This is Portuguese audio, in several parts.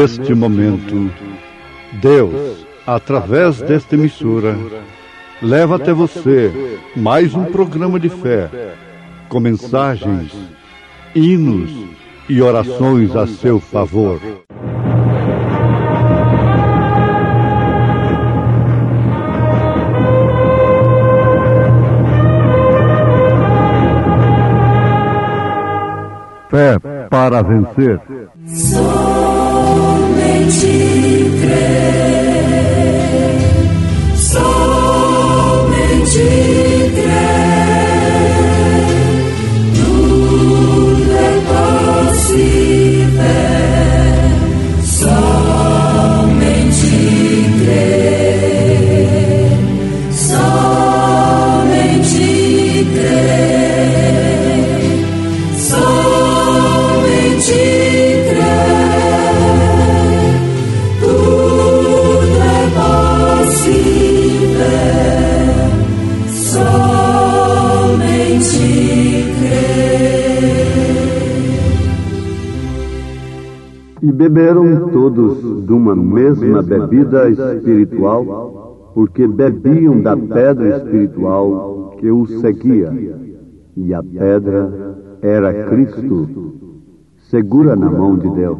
Neste momento, Deus, através desta emissora, leva até você mais um programa de fé, com mensagens, hinos e orações a seu favor. Fé para vencer. Somente crer, somente crer, tudo é possível, somente crer, somente crer, somente E beberam todos de uma mesma bebida espiritual, porque bebiam da pedra espiritual que os seguia. E a pedra era Cristo, segura na mão de Deus.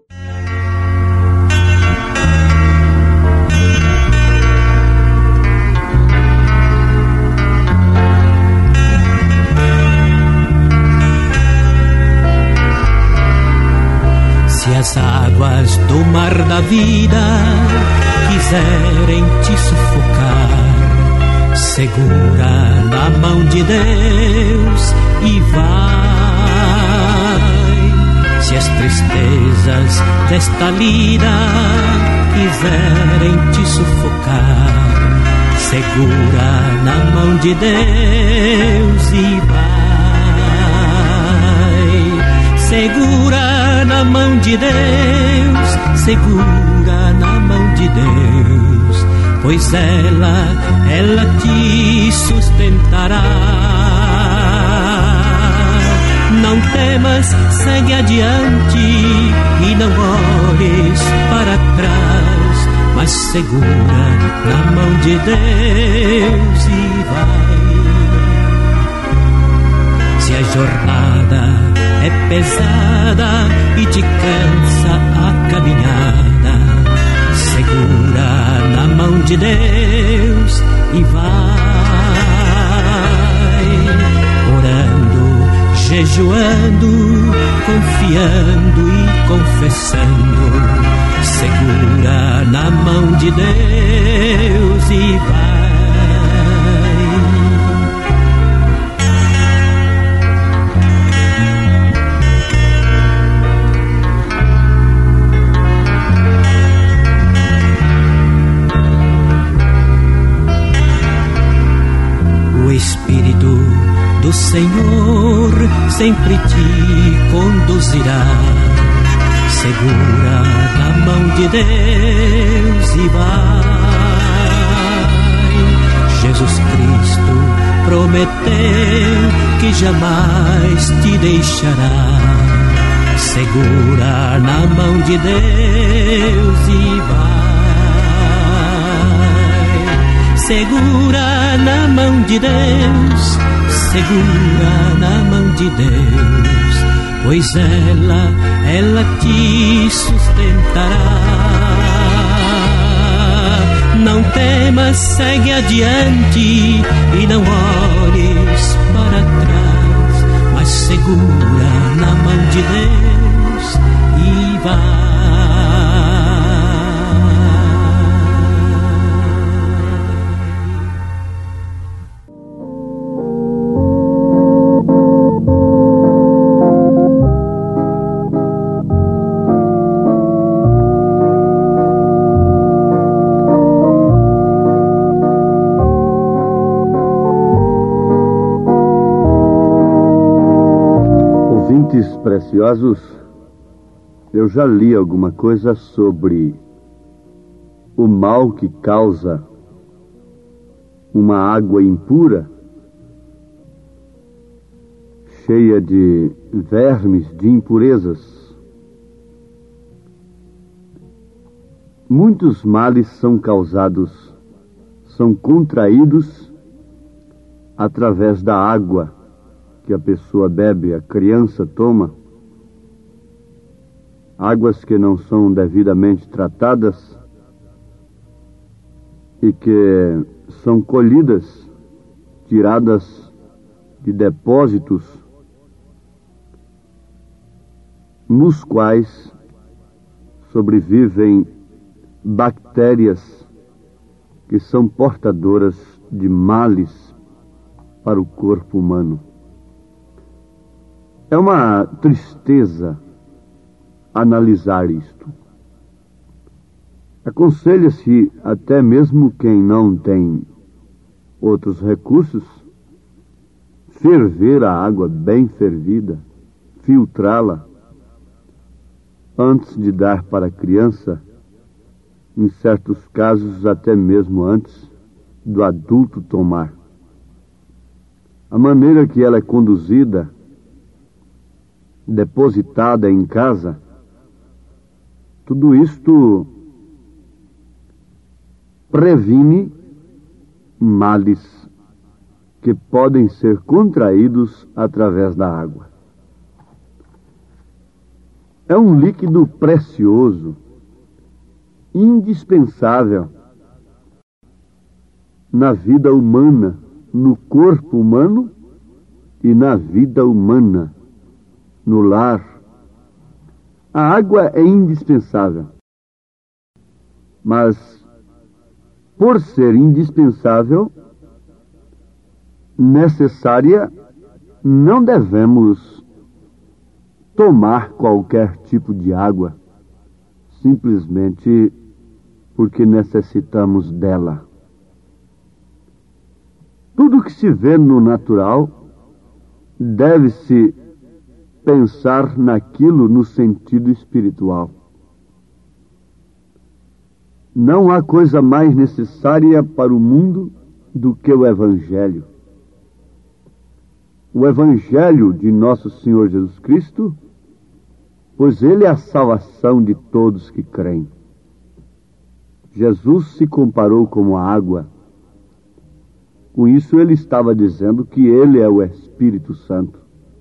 Se as águas do mar da vida quiserem te sufocar, segura na mão de Deus e vai. Se as tristezas desta vida quiserem te sufocar, segura na mão de Deus e vai. Segura na mão de Deus, segura na mão de Deus, pois ela te sustentará. Não temas, segue adiante e não olhes para trás, mas segura na mão de Deus e vai. Se a jornada é pesada e te cansa a caminhada, segura na mão de Deus e vai. Orando, jejuando, confiando e confessando, segura na mão de Deus e vai. O Espírito do Senhor sempre te conduzirá. Segura na mão de Deus e vai. Jesus Cristo prometeu que jamais te deixará. Segura na mão de Deus e vai. Segura na mão de Deus, segura na mão de Deus, pois ela te sustentará. Não temas, segue adiante e não olhes para trás, mas segura na mão de Deus e vai. Preciosos, eu já li alguma coisa sobre o mal que causa uma água impura, cheia de vermes, de impurezas. muitos males são causados, são contraídos através da água que a pessoa bebe, a criança toma. Águas que não são devidamente tratadas e que são colhidas, tiradas de depósitos nos quais sobrevivem bactérias que são portadoras de males para o corpo humano. É uma tristeza analisar isto. Aconselha-se até mesmo quem não tem outros recursos, ferver a água bem fervida, filtrá-la, antes de dar para a criança, em certos casos até mesmo antes do adulto tomar. A maneira que ela é conduzida, depositada em casa, tudo isto previne males que podem ser contraídos através da água. É um líquido precioso, indispensável na vida humana, no corpo humano e na vida humana, no lar. A água é indispensável, mas por ser indispensável, necessária, não devemos tomar qualquer tipo de água, simplesmente porque necessitamos dela. Tudo que se vê no natural deve-se pensar naquilo no sentido espiritual. Não há coisa mais necessária para o mundo do que o Evangelho. O Evangelho de nosso Senhor Jesus Cristo, pois Ele é a salvação de todos que creem. Jesus se comparou como a água. Com isso ele estava dizendo que Ele é o Espírito Santo.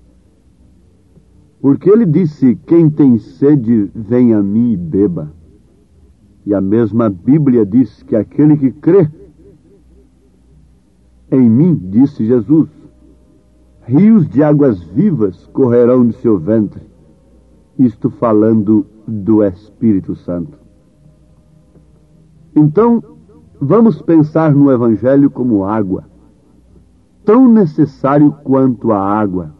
Porque Ele disse, quem tem sede, venha a mim e beba. E a mesma Bíblia diz que aquele que crê em mim, disse Jesus, rios de águas vivas correrão de seu ventre. Isto falando do Espírito Santo. Então, vamos pensar no Evangelho como água, tão necessário quanto a água.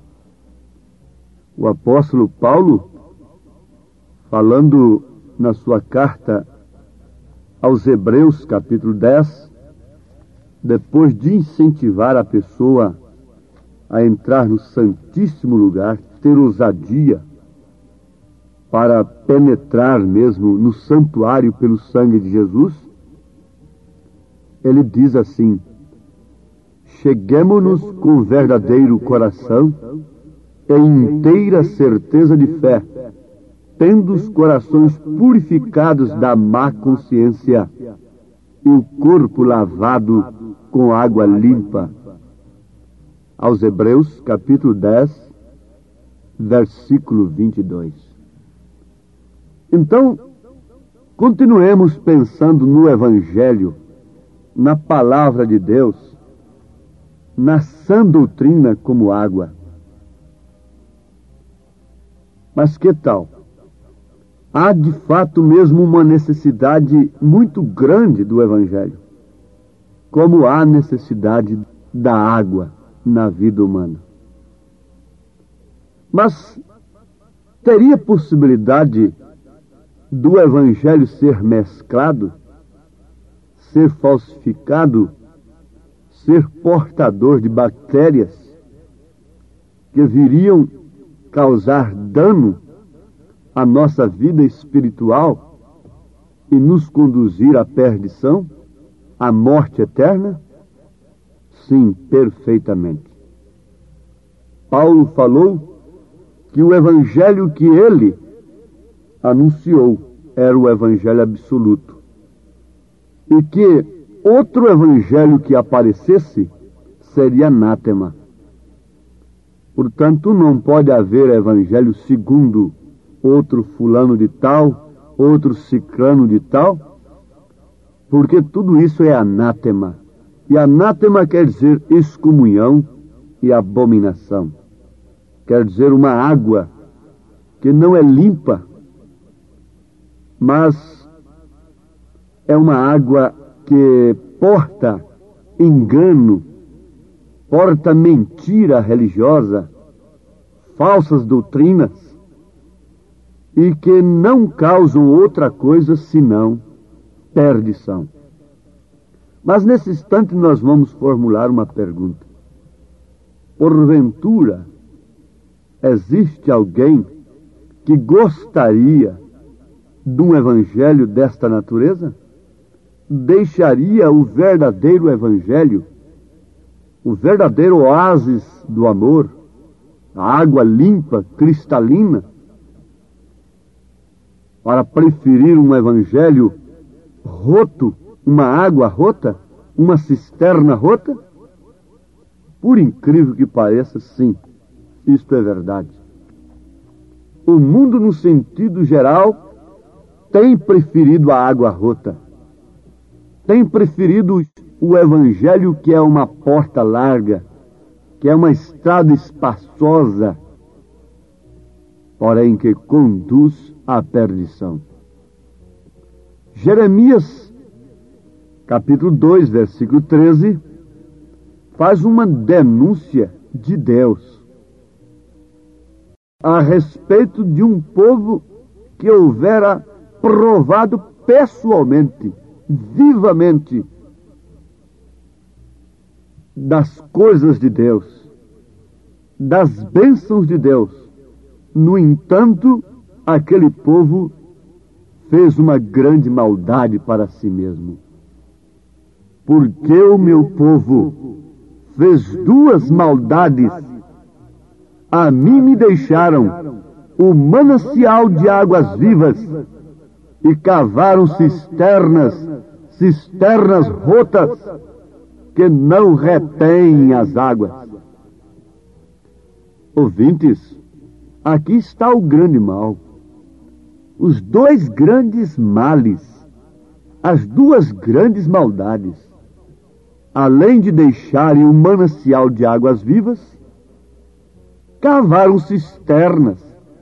O apóstolo Paulo, falando na sua carta aos Hebreus, capítulo 10, depois de incentivar a pessoa a entrar no Santíssimo Lugar, ter ousadia para penetrar mesmo no santuário pelo sangue de Jesus, ele diz assim: cheguemo-nos com verdadeiro coração e inteira certeza de fé, tendo os corações purificados da má consciência e o corpo lavado com água limpa. Aos Hebreus, capítulo 10, versículo 22. Então, continuemos pensando no Evangelho, na Palavra de Deus, na sã doutrina como água. Mas que tal? Há de fato mesmo uma necessidade muito grande do Evangelho, como há necessidade da água na vida humana. Mas teria possibilidade do Evangelho ser mesclado, ser falsificado, ser portador de bactérias que viriam causar dano à nossa vida espiritual e nos conduzir à perdição, à morte eterna? Sim, perfeitamente. Paulo falou que o Evangelho que ele anunciou era o evangelho absoluto. E que outro evangelho que aparecesse seria anátema. Portanto, não pode haver evangelho segundo outro fulano de tal, outro ciclano de tal, porque tudo isso é anátema. E anátema quer dizer excomunhão e abominação. Quer dizer uma água que não é limpa, mas é uma água que porta engano, porta mentira religiosa, falsas doutrinas, e que não causam outra coisa senão perdição. Mas nesse instante nós vamos formular uma pergunta. Porventura, existe alguém que gostaria de um evangelho desta natureza? Deixaria o verdadeiro evangelho, o verdadeiro oásis do amor, a água limpa, cristalina, para preferir um evangelho roto, uma água rota, uma cisterna rota? Por incrível que pareça, sim, isto é verdade. O mundo, no sentido geral, tem preferido a água rota. Tem preferido o evangelho que é uma porta larga, que é uma estrada espaçosa, porém que conduz à perdição. Jeremias, capítulo 2, versículo 13, faz uma denúncia de Deus a respeito de um povo que houvera provado pessoalmente, vivamente, das coisas de Deus, das bênçãos de Deus. No entanto, aquele povo fez uma grande maldade para si mesmo. Porque o meu povo fez duas maldades. A mim me deixaram o manancial de águas vivas e cavaram cisternas rotas que não retêm as águas. Ouvintes, aqui está o grande mal. Os dois grandes males, as duas grandes maldades. Além de deixarem um manancial de águas vivas, cavaram cisternas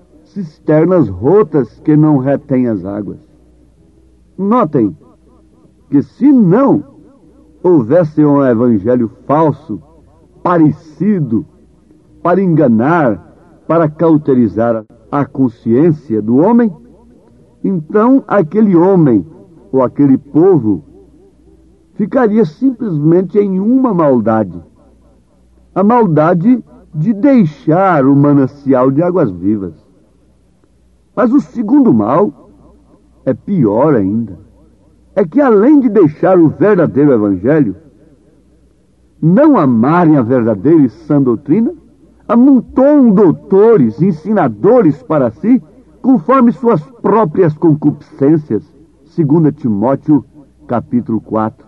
rotas que não retêm as águas. Notem que se não houvesse um evangelho falso, parecido, para enganar, para cauterizar a consciência do homem, então aquele homem ou aquele povo ficaria simplesmente em uma maldade. A maldade de deixar o manancial de águas vivas. Mas o segundo mal é pior ainda. É que além de deixar o verdadeiro evangelho, não amarem a verdadeira e sã doutrina, amontoam doutores, ensinadores para si, conforme suas próprias concupiscências. 2 Timóteo, capítulo 4.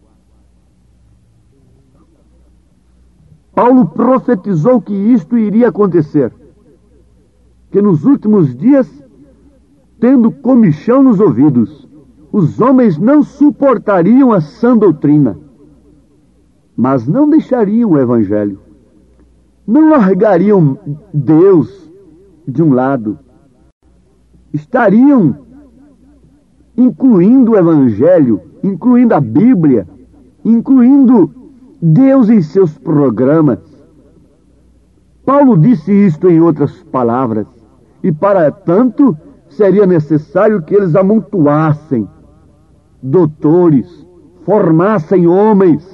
Paulo profetizou que isto iria acontecer, que nos últimos dias, tendo comichão nos ouvidos, os homens não suportariam a sã doutrina, mas não deixariam o evangelho, não largariam Deus de um lado, estariam incluindo o evangelho, incluindo a Bíblia, incluindo Deus em seus programas. Paulo disse isto em outras palavras, e para tanto seria necessário que eles amontoassem doutores, formassem homens,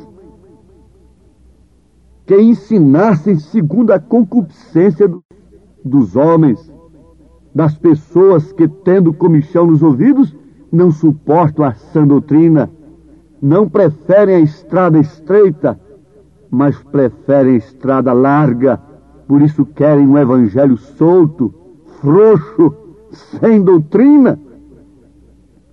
que ensinassem segundo a concupiscência dos homens, das pessoas que, tendo comichão nos ouvidos, não suportam a sã doutrina, não preferem a estrada estreita, mas preferem a estrada larga. Por isso querem um evangelho solto, frouxo, sem doutrina.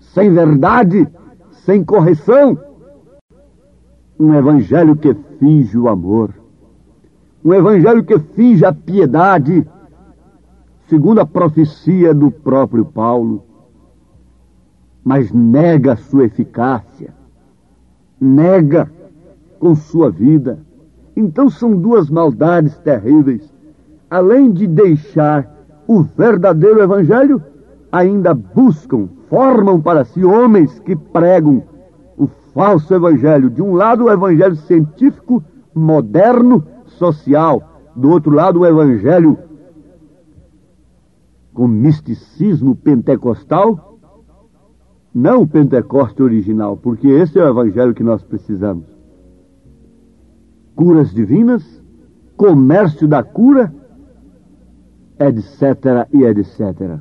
sem verdade, sem correção. Um evangelho que finge o amor. Um evangelho que finge a piedade, segundo a profecia do próprio Paulo, mas nega sua eficácia, nega com sua vida. Então são duas maldades terríveis. Além de deixar o verdadeiro evangelho, ainda buscam, formam para si homens que pregam o falso evangelho. De um lado, o evangelho científico, moderno, social. Do outro lado, o evangelho com misticismo pentecostal. Não o Pentecoste original, porque esse é o evangelho que nós precisamos. Curas divinas, comércio da cura, etc. e etc.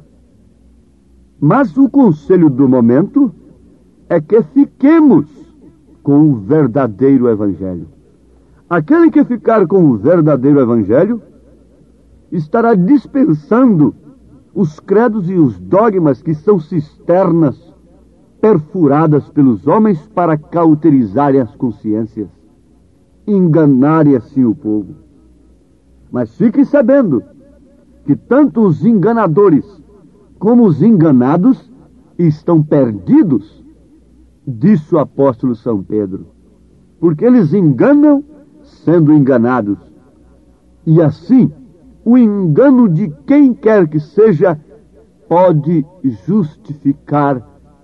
Mas o conselho do momento é que fiquemos com o verdadeiro evangelho. Aquele que ficar com o verdadeiro evangelho estará dispensando os credos e os dogmas que são cisternas perfuradas pelos homens para cauterizarem as consciências, enganarem assim o povo. Mas fiquem sabendo que tanto os enganadores como os enganados estão perdidos, disse o apóstolo São Pedro, porque eles enganam sendo enganados. E assim, o engano de quem quer que seja pode justificar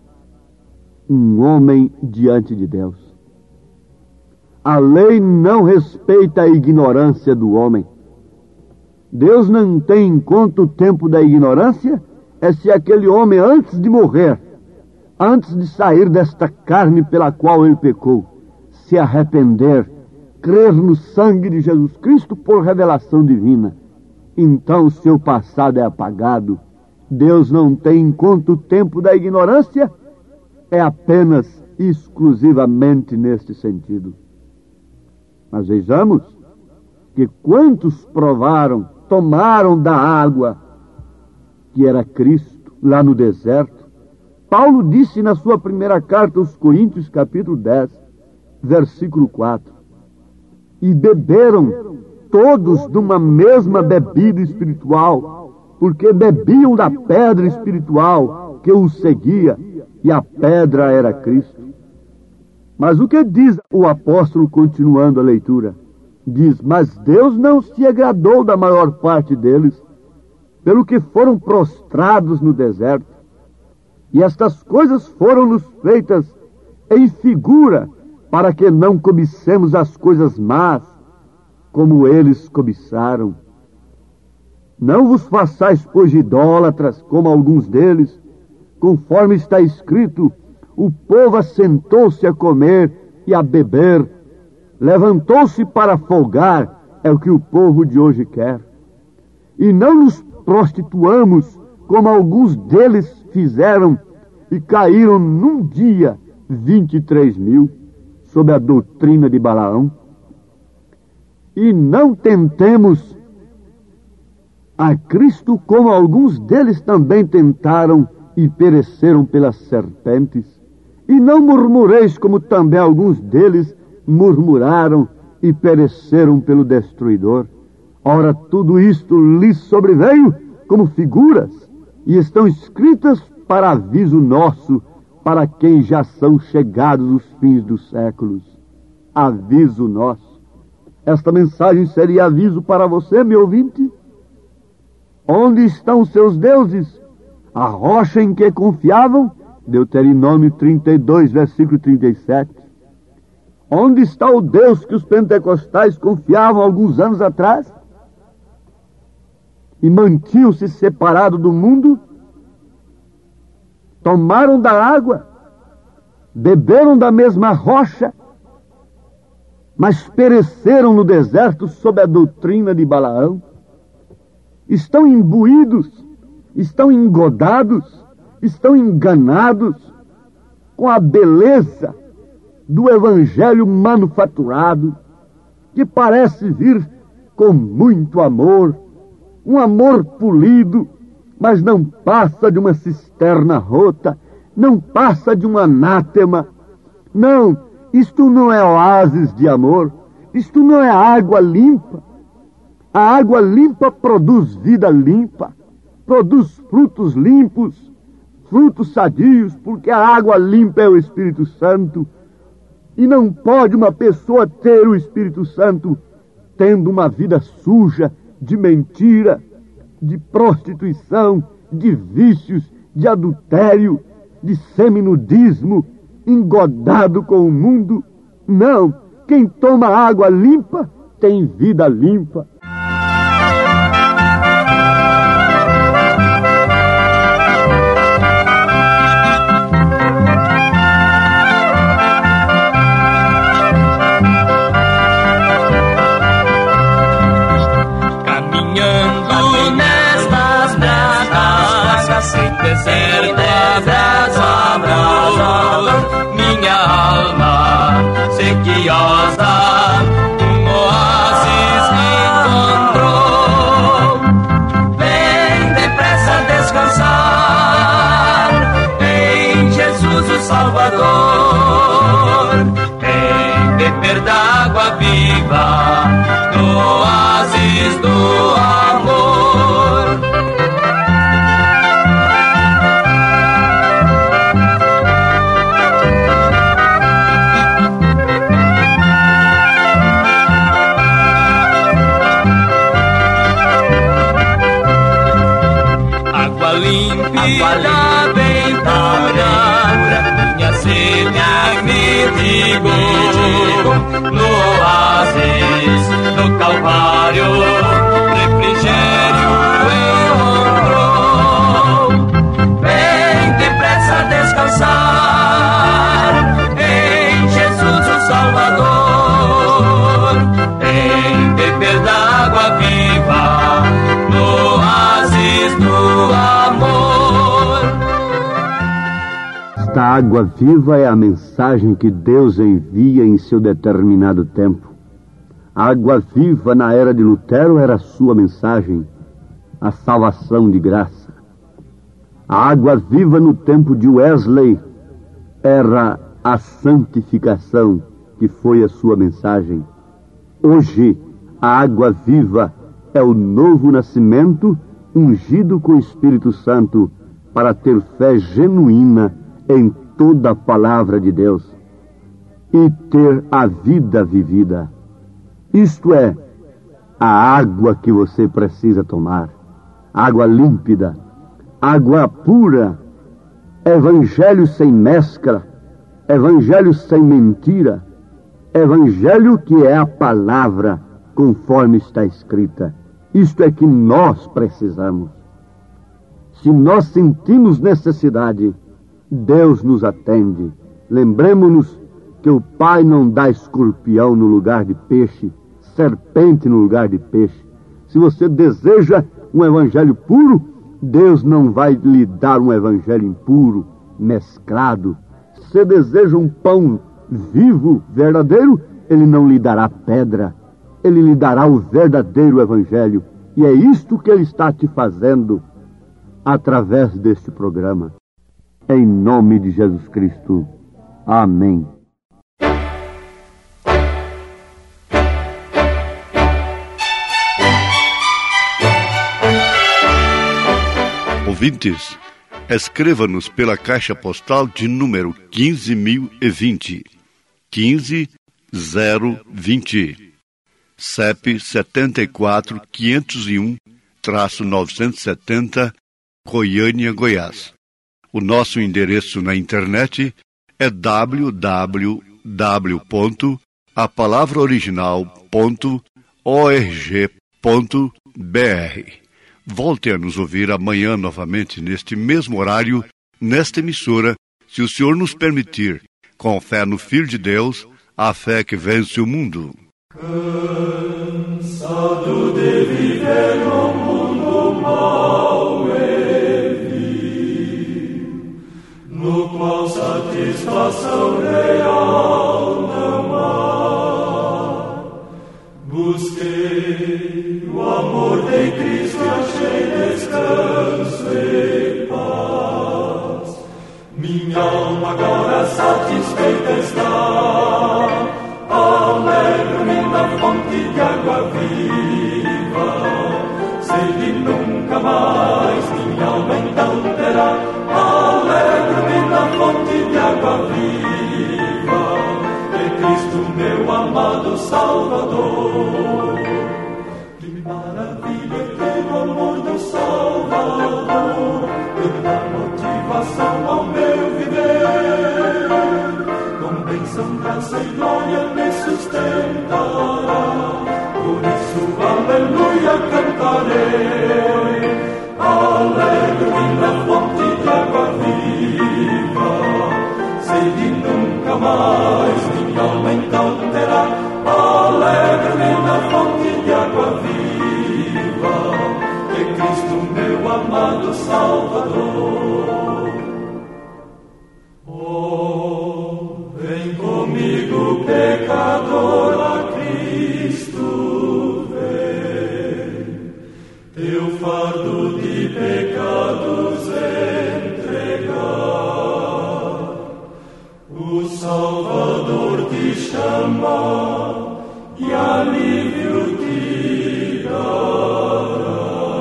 um homem diante de Deus. A lei não respeita a ignorância do homem. Deus não tem em conta o tempo da ignorância, é se aquele homem, antes de morrer, antes de sair desta carne pela qual ele pecou, se arrepender, crer no sangue de Jesus Cristo por revelação divina, então o seu passado é apagado. Deus não tem em conta o tempo da ignorância, é apenas exclusivamente neste sentido. Mas vejamos que quantos provaram, tomaram da água que era Cristo lá no deserto. Paulo disse na sua primeira carta aos Coríntios, capítulo 10, versículo 4, e beberam todos de uma mesma bebida espiritual, porque bebiam da pedra espiritual que os seguia, e a pedra era Cristo. Mas o que diz o apóstolo continuando a leitura? Diz, mas Deus não se agradou da maior parte deles, pelo que foram prostrados no deserto. E estas coisas foram-nos feitas em figura, para que não cobicemos as coisas más, como eles cobiçaram. Não vos façais, pois, idólatras, como alguns deles, conforme está escrito, o povo assentou-se a comer e a beber, levantou-se para folgar, é o que o povo de hoje quer. E não nos prostituamos, como alguns deles fizeram, e caíram num dia 23.000, sob a doutrina de Balaão. E não tentemos a Cristo, como alguns deles também tentaram e pereceram pelas serpentes. E não murmureis, como também alguns deles murmuraram e pereceram pelo destruidor. Ora, tudo isto lhes sobreveio como figuras, e estão escritas para aviso nosso, para quem já são chegados os fins dos séculos. Aviso nosso. Esta mensagem seria aviso para você, meu ouvinte? Onde estão os seus deuses? A rocha em que confiavam? Deuteronômio 32, versículo 37. Onde está o Deus que os pentecostais confiavam alguns anos atrás? E mantinham-se separados do mundo? Tomaram da água? Beberam da mesma rocha? Mas pereceram no deserto sob a doutrina de Balaão? Estão imbuídos, estão engodados, estão enganados com a beleza do evangelho manufaturado, que parece vir com muito amor, um amor polido, mas não passa de uma cisterna rota, não passa de um anátema. Não, isto não é oásis de amor, isto não é água limpa. A água limpa produz vida limpa, produz frutos limpos, frutos sadios, porque a água limpa é o Espírito Santo. E não pode uma pessoa ter o Espírito Santo tendo uma vida suja, de mentira, de prostituição, de vícios, de adultério, de seminudismo, engodado com o mundo. Não, quem toma água limpa tem vida limpa. Minha alma sequiosa, um oásis encontrou. Vem depressa descansar em Jesus o Salvador. Vem beber d'água viva no oásis do amor. Límpida, bem pura, minha sede me digo, no oásis, no Calvário, refrigério encontrou. Vem depressa descansar em Jesus o Salvador. Vem beber d'água viva no oásis do amor. Esta água viva é a mensagem que Deus envia em seu determinado tempo. A água viva na era de Lutero era a sua mensagem, a salvação de graça. A água viva no tempo de Wesley era a santificação, que foi a sua mensagem. Hoje, a água viva é o novo nascimento ungido com o Espírito Santo para ter fé genuína em toda a palavra de Deus e ter a vida vivida. Isto é, a água que você precisa tomar, água límpida, água pura, evangelho sem mescla, evangelho sem mentira, evangelho que é a palavra conforme está escrita. Isto é que nós precisamos. Se nós sentimos necessidade, Deus nos atende. Lembremos-nos que o Pai não dá escorpião no lugar de peixe, serpente no lugar de peixe. Se você deseja um evangelho puro, Deus não vai lhe dar um evangelho impuro, mesclado. Se você deseja um pão vivo, verdadeiro, Ele não lhe dará pedra. Ele lhe dará o verdadeiro evangelho. E é isto que Ele está te fazendo através deste programa. Em nome de Jesus Cristo. Amém. Ouvintes, escreva-nos pela caixa postal de número 15.020, 15020, CEP 74.501-970, Goiânia, Goiás. O nosso endereço na internet é www.apalavraoriginal.org.br. Volte a nos ouvir amanhã novamente neste mesmo horário, nesta emissora, se o Senhor nos permitir, com fé no Filho de Deus, a fé que vence o mundo. Cansado de viver no mundo mau e vil, no qual satisfação real não há, busquei o amor de Cristo e achei descanso e paz. Minha na fonte de água viva, sede nunca mais minha alma então terá. Alegro-me na fonte de água viva, de Cristo meu amado Salvador. Que maravilha ter o amor do Salvador, que dá motivação ao meu viver. Com bênção, graça e glória me sustentará, por isso aleluia cantarei. Alegro-me na fonte de água viva, sede nunca mais minha alma então terá. Alegro-me na fonte de água viva, de Cristo meu amado Salvador. Oh, vem comigo, pecador, a Cristo vem, teu fardo de pecados entregar. O Salvador te chama e alívio te dará.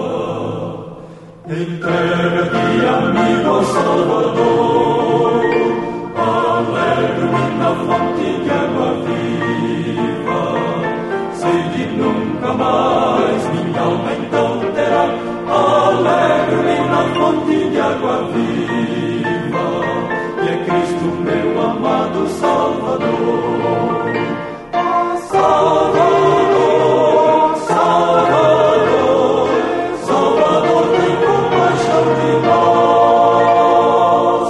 Entrega-te, amigo, ao Salvador. Alegro-me na fonte de água viva, sede nunca mais minha alma então terá. Alegro-me na fonte de água viva, que é Cristo meu amado Salvador. Salvador, Salvador, Salvador, tem compaixão de nós.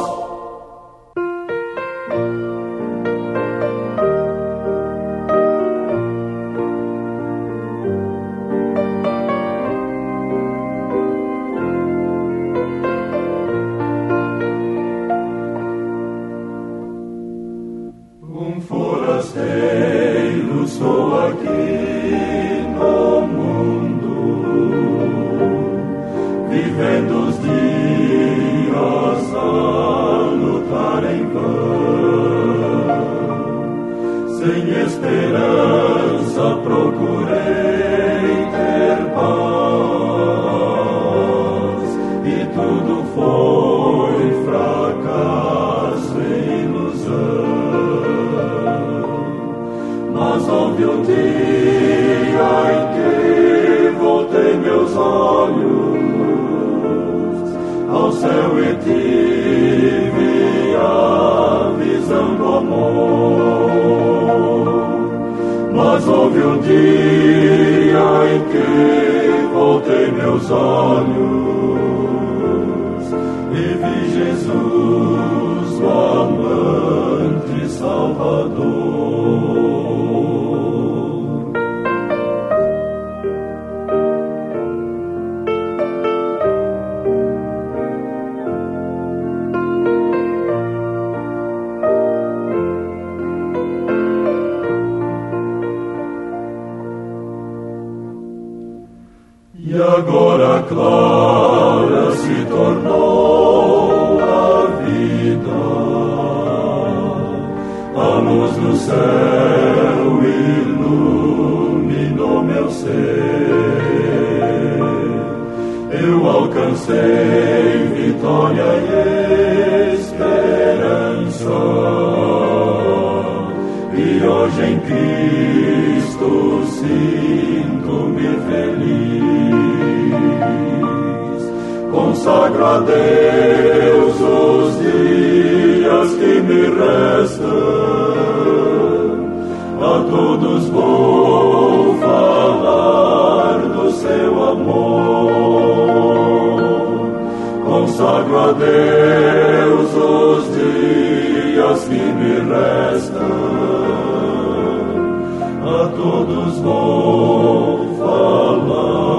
Um forasteiro sou aqui no mundo, vivendo os dias a lutar em vão. Sem esperança procurei ter paz, e tudo foi fracasso e ilusão. Mas houve um dia em que voltei meus olhos ao céu e tive a visão do amor. Mas houve um dia em que voltei meus olhos e vi Jesus, o amante Salvador. E agora clara se tornou a vida, a luz do céu iluminou meu ser. Eu alcancei vitória e esperança, e hoje em Cristo sinto-me feliz. Consagro a Deus os dias que me restam, a todos vou falar do seu amor. Consagro a Deus os dias que me restam, a todos vou falar